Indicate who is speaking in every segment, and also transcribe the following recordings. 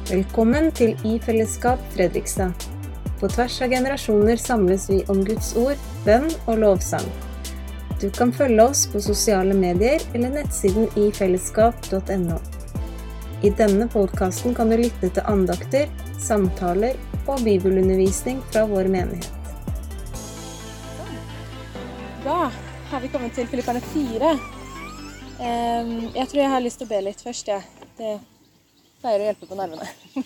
Speaker 1: Velkommen til I-fellesskap Fredrikstad. På tvers av generasjoner samles vi om Guds ord, bønn og lovsang. Du kan følge oss på sosiale medier eller nettsiden ifellesskap.no. I denne podcasten kan du lytte til andakter, samtaler og bibelundervisning fra vår menighet.
Speaker 2: Da har vi kommet til Filipperne 4. Jeg tror jeg har lyst til å be litt først, ja. Det pleier å hjelpe på nervene.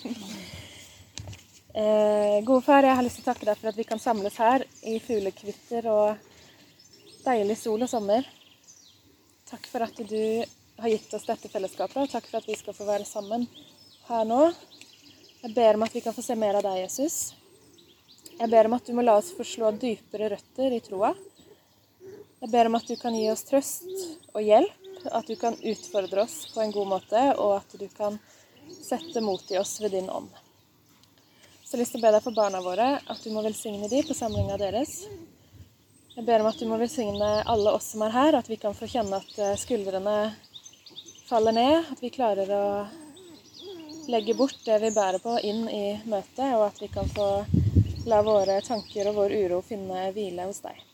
Speaker 2: Gode far, jeg har lyst til å takke deg for at vi kan samles her i fuglekvitter og deilig sol og sommer. Takk for at du har gitt oss dette fellesskapet, og takk for at vi skal få være sammen her nå. Jeg ber om at vi kan få se mer av deg, Jesus. Jeg ber om at du må la oss få slå dypere røtter i troa. Jeg ber om at du kan gi oss trøst og hjelp, at du kan utfordre oss på en god måte, og at du kan sette mot i oss ved din ånd. Så jeg har lyst til å be deg for barna våre, at du må velsigne de på samlingen deres. Jeg ber om at du må velsigne alle oss som er her, at vi kan få kjenne at skuldrene faller ned, at vi klarer å legge bort det vi bærer på inn i møtet, og at vi kan få la våre tanker og vår uro finne hvile hos deg.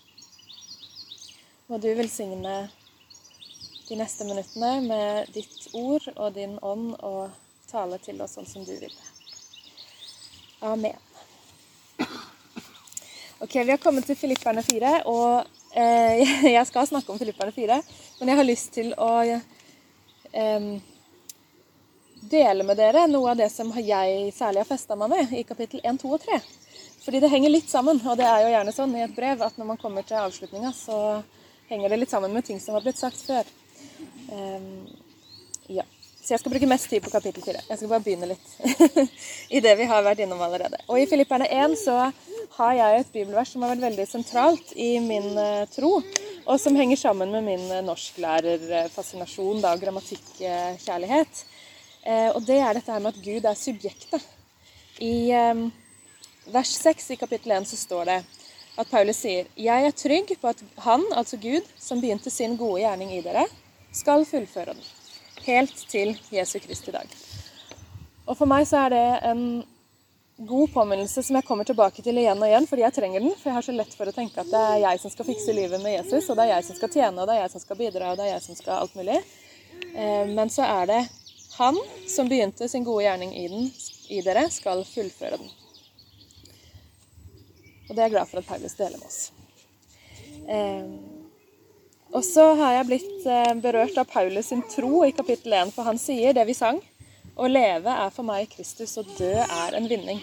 Speaker 2: Må du velsigne de neste minuttene med ditt ord og din ånd og tale til oss sånn som du vil. Amen. Ok, vi har kommet til Filipperne 4, og jeg skal snakke om Filipperne 4, men jeg har lyst til å dele med dere noe av det som jeg særlig har festet meg med i kapittel 1, 2 og 3. Fordi det henger litt sammen, og det er jo gjerne sånn i et brev at når man kommer til avslutningen, så henger det litt sammen med ting som har blitt sagt før. Ja. Så jeg skal bruke mest tid på kapittel 4. Jeg skal bare begynne litt i det vi har vært innom allerede. Og i Filipperne 1 så har jeg et bibelvers som har vært veldig sentralt i min tro, og som henger sammen med min norsklærer-fascinasjon, grammatikkjærlighet. Og det er dette her med at Gud er subjektet. I vers 6 i kapittel 1 så står det at Paulus sier: «Jeg er trygg på at han, altså Gud, som begynte sin gode gjerning i dere, skal fullføre den, helt til Jesu Kristi dag.» Og for meg så er det en god påminnelse som jeg kommer tilbake til igjen og igjen, fordi jeg trenger den, for jeg har så lett for å tenke at det er jeg som skal fikse livet med Jesus, og det er jeg som skal tjene, og det er jeg som skal bidra, og det er jeg som skal alt mulig. Men så er det han som begynte sin gode gjerning i dere, skal fullføre den. Og det er jeg glad for at Paulus deler med oss. Og så har jeg blitt berørt av Paulus sin tro i kapittel 1, for han sier det vi sang: «Å leve er for meg Kristus, og dø er en vinning.»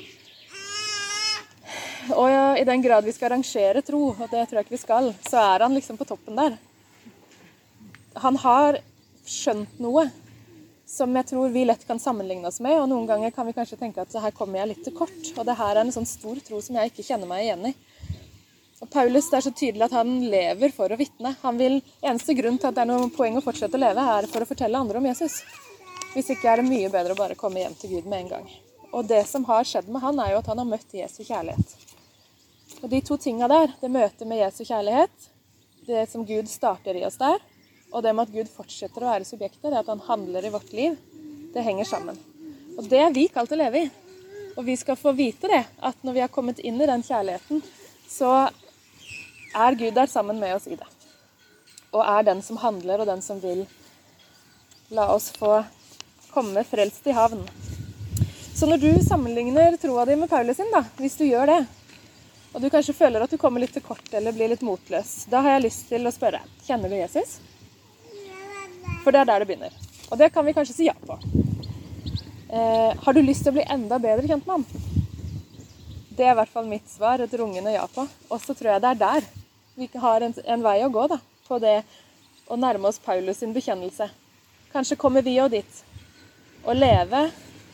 Speaker 2: Og i den grad vi skal rangere tro, og det tror jeg ikke vi skal, så er han liksom på toppen der. Han har skjønt noe som jeg tror vi lett kan sammenligne oss med, og noen ganger kan vi kanskje tenke at her kommer jeg litt til kort, og det her er en sånn stor tro som jeg ikke kjenner meg igjen i. Og Paulus, det er så tydelig at han lever for å vitne. Eneste grunn til at det er noen poeng å fortsette å leve, er for å fortelle andre om Jesus. Hvis ikke er det mye bedre å bare komme hjem til Gud med en gang. Og det som har skjedd med han, er jo at han har møtt Jesu kjærlighet. Og de to tingene der, det møtet med Jesu kjærlighet, det som Gud starter i oss der, og det med at Gud fortsetter å være subjektet, det at han handler i vårt liv, det henger sammen. Og det er vi kalt å leve i. Og vi skal få vite det, at når vi har kommet inn i den kjærligheten, så er Gud der sammen med oss i det. Og er den som handler, og den som vil la oss få komme frelst i havn. Så når du sammenligner troa di med Paulus sin, da, hvis du gjør det, og du kanskje føler at du kommer litt til kort eller blir litt motløs, da har jeg lyst til å spørre: kjenner du Jesus? For det er der det begynner. Og det kan vi kanskje si ja på. Har du lyst til å bli enda bedre kjent med ham? Det er i hvert fall mitt svar, et rungende ja på. Og så tror jeg det er der vi har en vei å gå da, på det å nærme oss Paulus sin bekjennelse. Kanskje kommer vi jo dit. Å leve...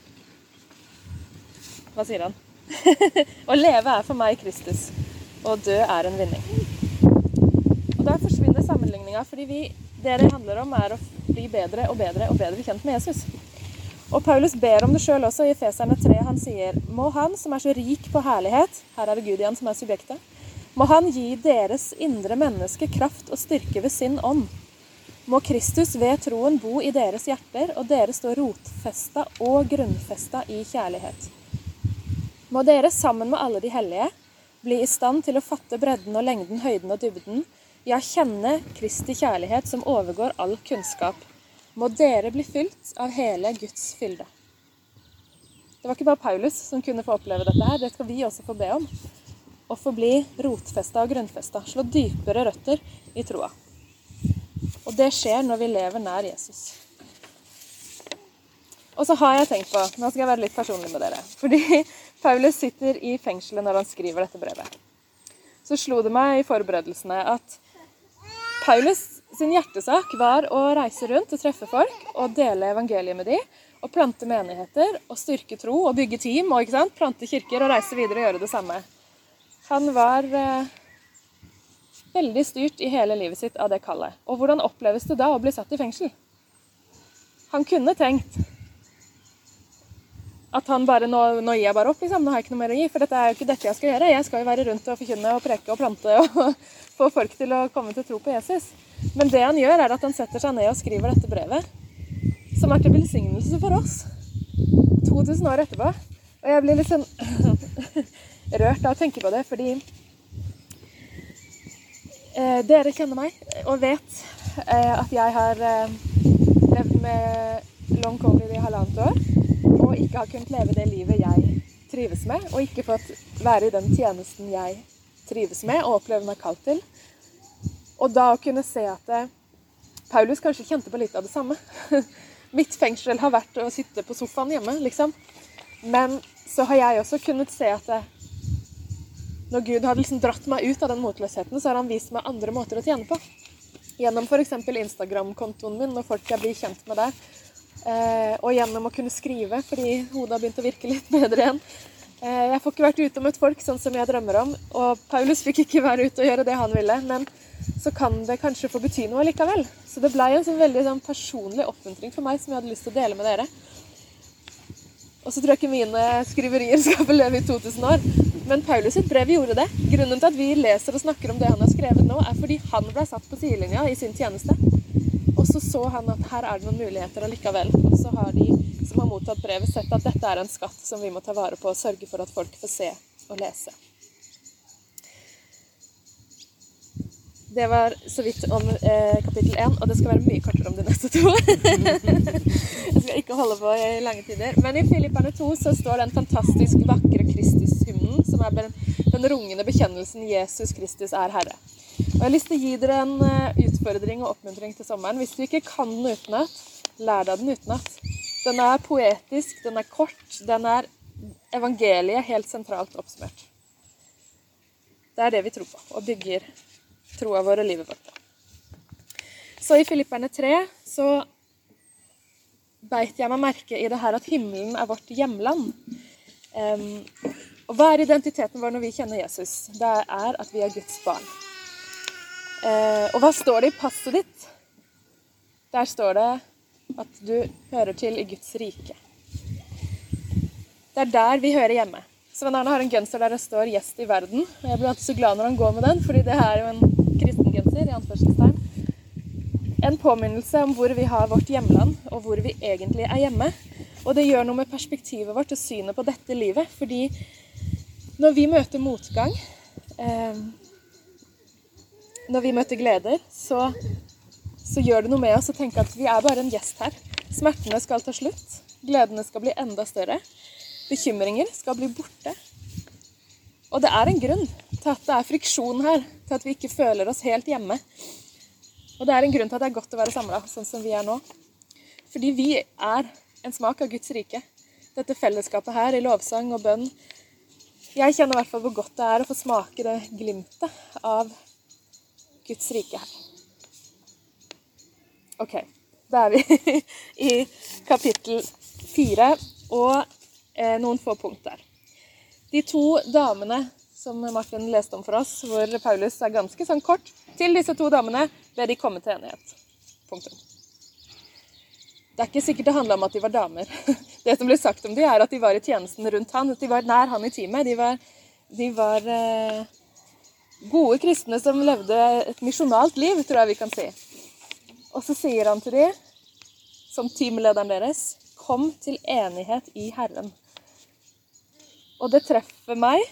Speaker 2: Hva sier han? Å leve er for meg Kristus, og dø er en vinning. Og da forsvinner sammenligningen, fordi det handler om er å bli bedre og bedre og bedre kjent med Jesus. Og Paulus ber om det selv også i Efeserne 3. Han sier: «Må han som er så rik på herlighet», her er det Gud igjen som er subjektet, «må han gi deres indre menneske kraft og styrke ved sin ånd, Må Kristus ved troen bo i deres hjerter, og dere stå rotfestet og grunnfestet i kjærlighet. Må dere sammen med alle de hellige bli i stand til å fatte bredden og lengden, høyden og dybden, ja, kjenne Kristi kjærlighet som overgår all kunnskap. Må dere bli fylt av hele Guds fylde. Det var ikke bare Paulus som kunne få oppleve dette her, det skal vi også få be om. Å få bli rotfestet og grunnfestet, slå dypere røtter i troa. Og det skjer når vi lever nær Jesus. Og så har jeg tenkt på, nå skal jeg være litt personlig med dere, fordi Paulus sitter i fengselet når han skriver dette brevet. Så slo det meg i forberedelsene at Paulus sin hjertesak var å reise rundt og treffe folk og dele evangeliet med de, og plante menigheter og styrke tro og bygge team, og ikke sant? Plante kirker og reise videre og gjøre det samme. Han var veldig styrt i hele livet sitt av det kallet. Og hvordan oppleves det da å bli satt i fengsel? Han kunne tenkt at han bare, nå gir jeg bare opp, liksom. Nå har jeg ikke noe mer å gi, for dette er jo ikke dette jeg skal gjøre. Jeg skal jo være rundt og forkynne og preke og plante og få folk til å komme til tro på Jesus. Men det han gjør er at han setter seg ned og skriver dette brevet, som er til velsignelse for oss. 2000 år etterpå. Og jeg blir litt sånn rørt av å tenke på det, fordi dere kjenner meg og vet at jeg har levd med long covid i 1,5 år og ikke har kunnet leve det livet jeg trives med, og ikke fått være i den tjenesten jeg trives med og opplever meg kalt til. Og da å kunne se at Paulus kanskje kjente på litt av det samme. Mitt fengsel har vært å sitte på sofaen hjemme, liksom. Men så har jeg også kunnet se at når Gud hadde liksom dratt meg ut av den motløsheten, så har han vist meg andre måter å tjene på. Gjennom for eksempel Instagram-kontoen min, når folk jeg blir kjent med der. Og gjennom å kunne skrive, fordi hodet har begynt å virke litt bedre igjen. Jeg får ikke vært ute og møtt folk sånn som jeg drømmer om, og Paulus fikk ikke være ute og gjøre det han ville, men så kan det kanskje få bety noe likevel. Så det ble en sånn veldig sånn personlig oppmuntring for meg som jeg hadde lyst til å dele med dere. Og så tror jeg ikke mine skriverier skal få leve i 2000 år. Men Paulus sitt brev gjorde det. Grunnen til at vi leser og snakker om det han har skrevet nå, er fordi han ble satt på sidelinja i sin tjeneste. Og så han at her er det noen muligheter allikevel. Og så har de som har mottatt brevet sett at dette er en skatt som vi må ta vare på og sørge for at folk får se og lese. Det var så vidt om kapittel 1, og det skal være mye kortere om de neste 2. Jeg skal ikke holde på i lange tider. Men i Filipperne 2 så står den fantastisk vakre Kristus-hymnen, som er den rungende bekjennelsen Jesus Kristus er Herre. Og jeg har lyst til å gi dere en utfordring og oppmuntring til sommeren. Hvis du ikke kan den utenat, lær deg den utenat. Den er poetisk, den er kort, den er evangeliet helt sentralt oppsummert. Det er det vi tror på, og bygger troa vår og livet vårt. Så i Filipperne 3 så beit jeg meg merke i det her at himmelen er vårt hjemland. Og hva er identiteten vår når vi kjenner Jesus? Det er at vi er Guds barn. Og hva står det i passet ditt? Der står det at du hører til i Guds rike. Det er der vi hører hjemme. Svein Arne har en genser der det står 'Gjest i verden'. Jeg blir alltid så glad når han går med den, fordi det er jo en kristen genser, i anførselstegn. En påminnelse om hvor vi har vårt hjemland, og hvor vi egentlig er hjemme. Og det gjør noe med perspektivet vårt og synet på dette livet, fordi når vi møter motgang, når vi møter gleder, så gjør det noe med oss å tenke at vi er bare en gjest her. Smertene skal ta slutt, gledene skal bli enda større, bekymringer skal bli borte. Og det er en grunn til at det er friksjon her, til at vi ikke føler oss helt hjemme. Og det er en grunn til at det er godt å være samlet, sånn som vi er nå. Fordi vi er en smak av Guds rike. Dette fellesskapet her i lovsang og bønn. Jeg kjenner i hvert fall hvor godt det er å få smake det glimtet av Guds rike her. Ok, da er vi i kapittel 4 og noen få punkter. De 2 damene som Martin leste om for oss, hvor Paulus er ganske sånn kort, til disse 2 damene ble de komme til enighet. Punktum. Det er ikke sikkert det handlet om at de var damer. Det som ble sagt om de er at de var i tjenesten rundt han, at de var nær han i teamet. De var gode kristne som levde et misjonalt liv, tror jeg vi kan si. Og så sier han til dem, som teamlederen deres, kom til enighet i Herren. Og det treffer meg.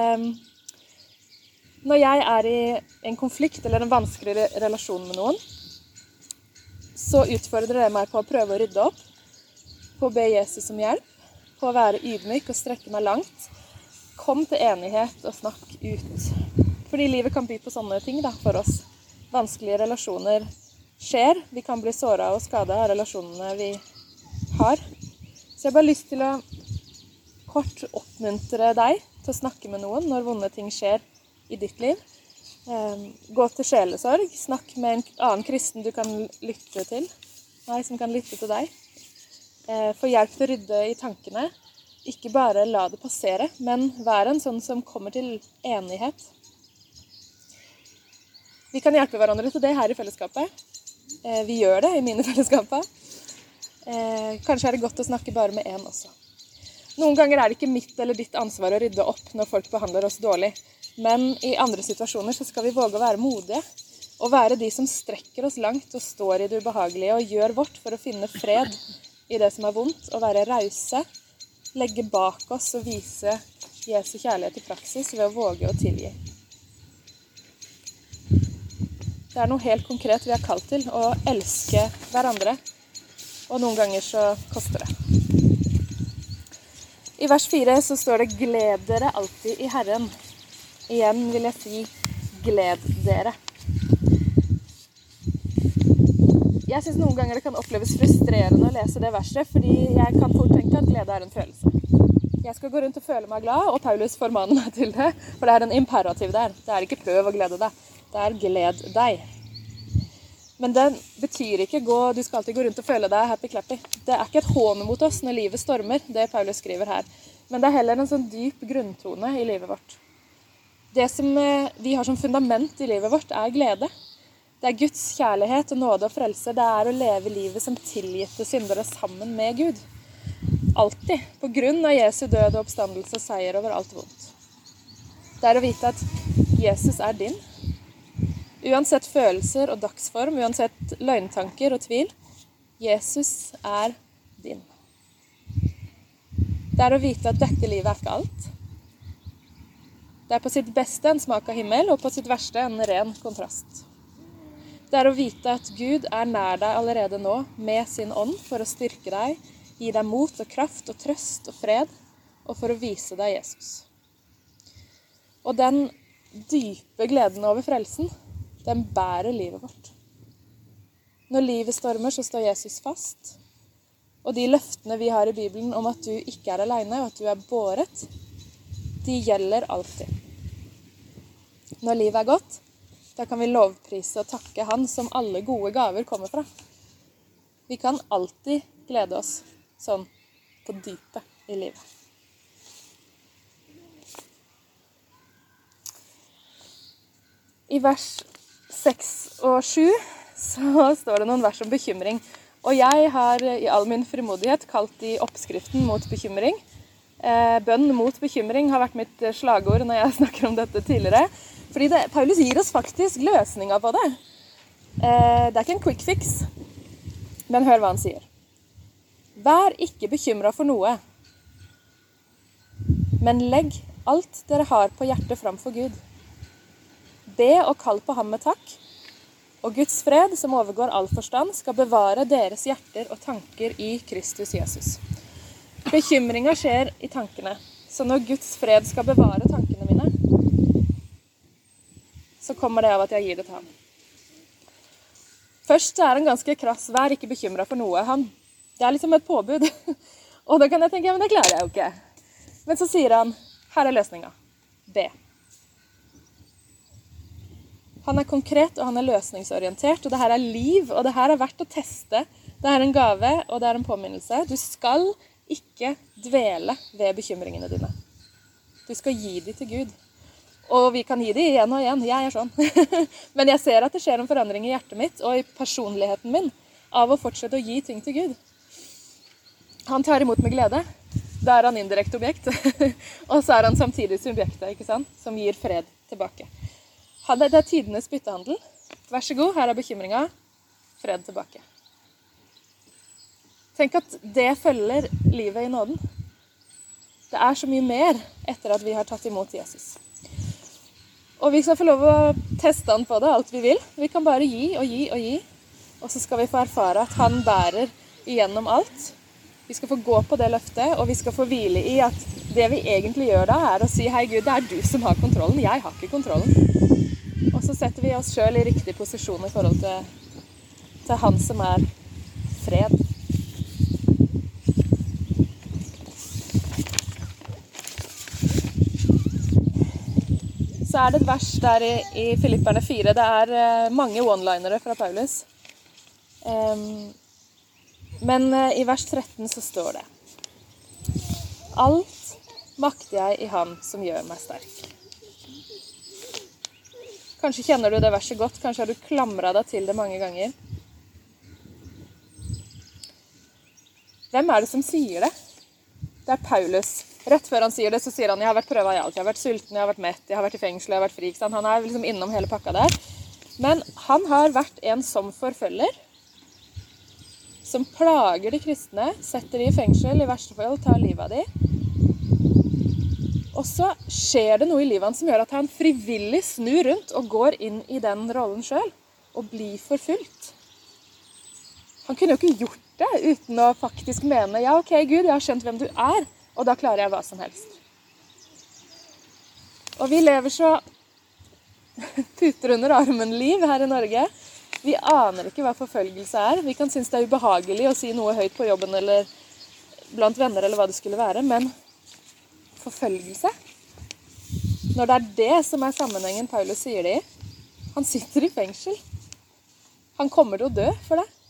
Speaker 2: Når jeg er i en konflikt eller en vanskelig relasjon med noen, så utfordrer det meg på å prøve å rydde opp, på å be Jesus om hjelp, på å være ydmyk og strekke meg langt. Kom til enighet og snakk ut. Fordi livet kan by på sånne ting da, for oss. Vanskelige relasjoner skjer. Vi kan bli såret og skadet av relasjonene vi har. Så jeg har bare lyst til å kort oppmuntre deg til å snakke med noen når vonde ting skjer i ditt liv. Gå til sjelesorg, snakk med en annen kristen du kan lytte til, som kan lytte til deg. Få hjelp til å rydde i tankene. Ikke bare la det passere, men være en sånn som kommer til enighet. Vi kan hjelpe hverandre til det her i fellesskapet. Vi gjør det i mine fellesskaper. Kanskje er det godt å snakke bare med en også. Noen ganger er det ikke mitt eller ditt ansvar å rydde opp når folk behandler oss dårlig. Men i andre situasjoner så skal vi våge å være modige. Og være de som strekker oss langt og står i det ubehagelige og gjør vårt for å finne fred i det som er vondt. Og være rause, legge bak oss og vise Jesu kjærlighet i praksis ved å våge å tilgi. Det er noe helt konkret vi er kalt til, å elske hverandre. Og noen ganger så koster det. I vers 4 så står det, gled dere alltid i Herren. Igjen vil jeg si, gled dere. Jeg synes noen ganger det kan oppleves frustrerende å lese det verset, fordi jeg kan fort tenke at glede er en følelse. Jeg skal gå rundt og føle meg glad, og Paulus formaner meg til det, for det er en imperativ der. Det er ikke prøv å glede deg, det er gled deg. Men det betyr ikke du skal alltid gå rundt og føle deg happy-clappy. Det er ikke et hån mot oss når livet stormer, det Paulus skriver her. Men det er heller en sånn dyp grunntone i livet vårt. Det som vi har som fundament i livet vårt er glede. Det er Guds kjærlighet og nåde og frelse. Det er å leve livet som tilgitte syndere sammen med Gud. Alltid. På grunn av Jesu død og oppstandelse og seier over alt vondt. Det er å vite at Jesus er din. Uansett følelser og dagsform, uansett løgntanker og tvil, Jesus er din. Det er å vite at dette livet er ikke alt. Det er på sitt beste en smak av himmel, og på sitt verste en ren kontrast. Det er å vite at Gud er nær deg allerede nå, med sin ånd, for å styrke deg, gi deg mot og kraft og trøst og fred, og for å vise deg Jesus. Og den dype gleden over frelsen, den bærer livet vårt. Når livet stormer, så står Jesus fast. Og de løftene vi har i Bibelen om at du ikke er alene, og at du er båret, de gjelder alltid. Når livet er godt, da kan vi lovprise og takke Han som alle gode gaver kommer fra. Vi kan alltid glede oss sånn på dypet i livet. I vers 6 og 7 så står det noen vers om bekymring. Og jeg har i all min frimodighet kalt de oppskriften mot bekymring. Bønn mot bekymring har vært mitt slagord når jeg snakker om dette tidligere. Fordi Paulus gir oss faktisk løsninger på det. Det er ikke en quick fix. Men hør hva han sier. Vær ikke bekymret for noe. Men legg alt dere har på hjertet framfor Gud. Be og kall på ham med takk, og Guds fred, som overgår all forstand, skal bevare deres hjerter og tanker i Kristus Jesus. Bekymringen skjer i tankene, så når Guds fred skal bevare tankene mine, så kommer det av at jeg gir det til ham. Først er han ganske krass, vær ikke bekymret for noe. Det er liksom et påbud, og da kan jeg tenke, ja, men det klarer jeg jo ikke. Men så sier han, her er løsningen, be. Han er konkret, og han er løsningsorientert, og det her er liv, og det her er verdt å teste. Det er en gave, og det er en påminnelse. Du skal ikke dvele ved bekymringene dine. Du skal gi dem til Gud. Og vi kan gi dem igjen og igjen, jeg er sånn. Men jeg ser at det skjer en forandring i hjertet mitt, og i personligheten min, av å fortsette å gi ting til Gud. Han tar imot med glede. Da er han indirekte objekt. Og så er han samtidig subjektet, ikke sant? Som gir fred tilbake. Det er tidenes byttehandel. Vær så god, her er bekymringen. fred tilbake. Tenk at det følger livet i nåden. Det så mye mer etter at vi har tatt imot Jesus. Og vi skal få lov å teste han på det, alt vi vil. Vi kan bare gi og gi og gi. Og så skal vi få erfare at han bærer igjennom alt. Vi skal få gå på det løftet, og vi skal få hvile i at det vi egentlig gjør da, å si, hei Gud, det du som har kontrollen, jeg har ikke kontrollen. Og så setter vi oss selv i riktig posisjon i forhold til han som fred. Så det et vers der i Filipperne 4, det mange one-linere fra Paulus. Men i vers 13 så står det: Alt makter jeg i han som gjør meg sterk. Kanskje kjenner du det verset godt, kanskje har du klamret deg til det mange ganger. Hvem det som sier det? Det Paulus. Rett før han sier det, så sier han, jeg har vært prøvet i alt. Jeg har vært sulten, jeg har vært mett, jeg har vært i fengsel, jeg har vært fri. Han liksom innom hele pakka der. Men han har vært en som forfølger, som plager de kristne, setter de i fengsel, i verste fall tar livet av de. Og så skjer det noe i livet som gjør at han frivillig snur rundt og går inn i den rollen selv, og blir forfulgt. Han kunne jo ikke gjort det uten å faktisk mene, ja ok Gud, jeg har skjønt hvem du og da klarer jeg hva som helst. Og vi lever så puter under armen-liv her i Norge. Vi aner ikke hva forfølgelse Vi kan synes det ubehagelig å si noe høyt på jobben eller blant venner eller hva det skulle være, men forfølgelse, når det det som sammenhengen Paulus sier det i, han sitter i fengsel. Han kommer til å dø for det.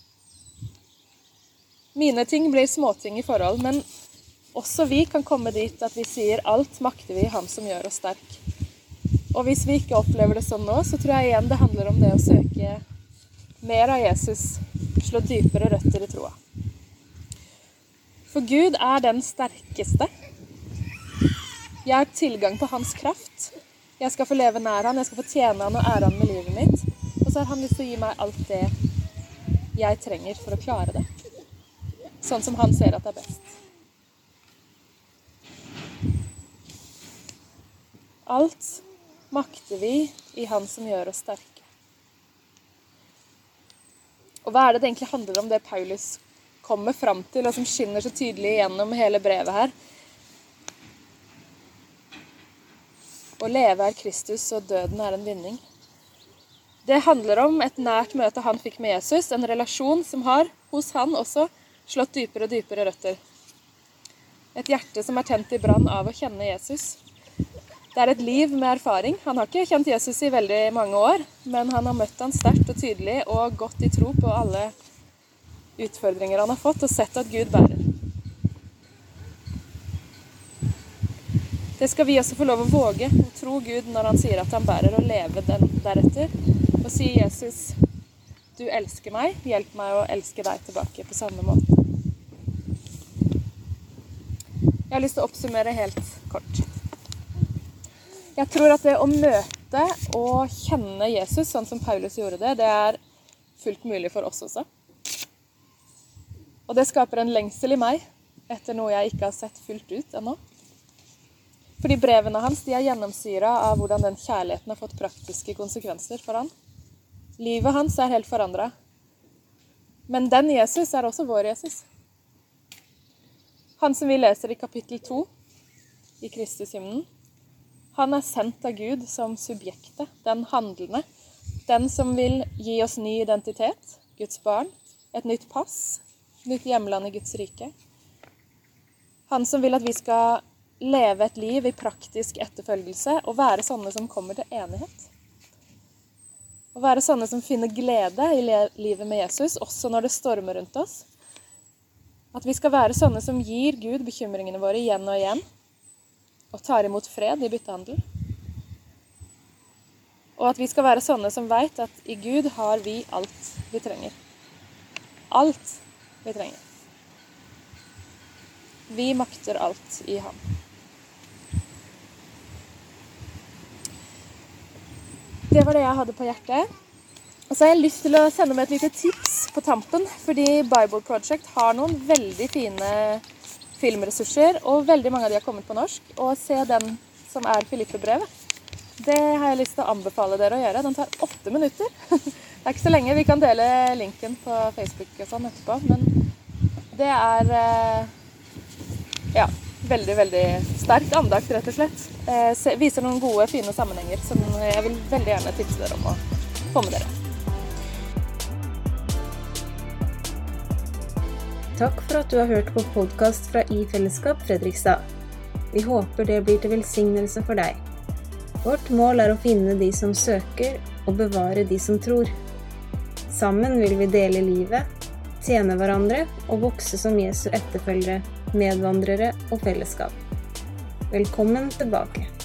Speaker 2: Mine ting blir småting i forhold, men også vi kan komme dit at vi sier alt makter vi i han som gjør oss sterk. Og hvis vi ikke opplever det sånn nå, så tror jeg igjen det handler om det å søke mer av Jesus, slå dypere røtter i troa. For Gud den sterkeste. Jeg har tilgang på hans kraft. Jeg skal få leve nær han, jeg skal få tjene han og ære han med livet mitt. Og så har han lyst til å gi meg alt det jeg trenger for å klare det. Sånn som han ser at det best. Alt makter vi i han som gjør oss sterke. Og hva det egentlig handler om det Paulus kommer fram til, og som skinner så tydelig gjennom hele brevet her? Å leve Kristus, og døden en vinning. Det handler om et nært møte han fikk med Jesus, en relasjon som har hos han også slått dypere og dypere røtter. Et hjerte som tent i brann av å kjenne Jesus. Det et liv med erfaring. Han har ikke kjent Jesus i veldig mange år, men han har møtt han sterkt og tydelig og gått i tro på alle utfordringer han har fått, og sett at Gud bærer. Det skal vi også få lov å våge, å tro Gud når han sier at han bærer, og leve den deretter, og si Jesus, du elsker meg, hjelp meg å elske deg tilbake på samme måte. Jeg har lyst til å oppsummere helt kort. Jeg tror at det å møte og kjenne Jesus, sånn som Paulus gjorde det, det fullt mulig for oss også. Og det skaper en lengsel i meg, etter noe jeg ikke har sett fullt ut ennå. Fordi brevene hans, de gjennomsyret av hvordan den kjærligheten har fått praktiske konsekvenser for han. Livet hans helt forandret. Men den Jesus også vår Jesus. Han som vi leser i kapittel 2 i Kristushymnen, han sendt av Gud som subjektet, den handlende, den som vil gi oss ny identitet, Guds barn, et nytt pass, nytt hjemland i Guds rike. Han som vil at vi skal leve et liv i praktisk etterfølgelse og være sånne som kommer til enighet. Og være sånne som finner glede i livet med Jesus, også når det stormer rundt oss. At vi skal være sånne som gir Gud bekymringene våre igjen og igjen, og tar imot fred i byttehandel. Og at vi skal være sånne som vet at i Gud har vi alt vi trenger. Alt vi trenger. Vi makter alt i ham. Det var det jeg hadde på hjertet. Og så har jeg lyst til å sende med et lite tips på tampen, fordi Bible Project har noen veldig fine filmressurser, og veldig mange av de har kommet på norsk. Og se den som Filippe-brevet. Det har jeg lyst til å anbefale dere å gjøre. Den tar 8 minutter. Det ikke så lenge. Vi kan dele linken på Facebook og sånn etterpå, men det ja, veldig, veldig sterk andakt, rett og slett. Viser noen gode, fine sammenhenger som jeg vil veldig gjerne tipse dere om å få med dere.
Speaker 1: Takk for at du har hørt på podcast fra I Fellesskap Fredrikstad. Vi håper det blir til velsignelse for deg. Vårt mål å finne de som søker og bevare de som tror. Sammen vil vi dele livet, tjene hverandre og vokse som Jesu etterfølgere, medvandrere og fellesskap. Velkommen tilbake.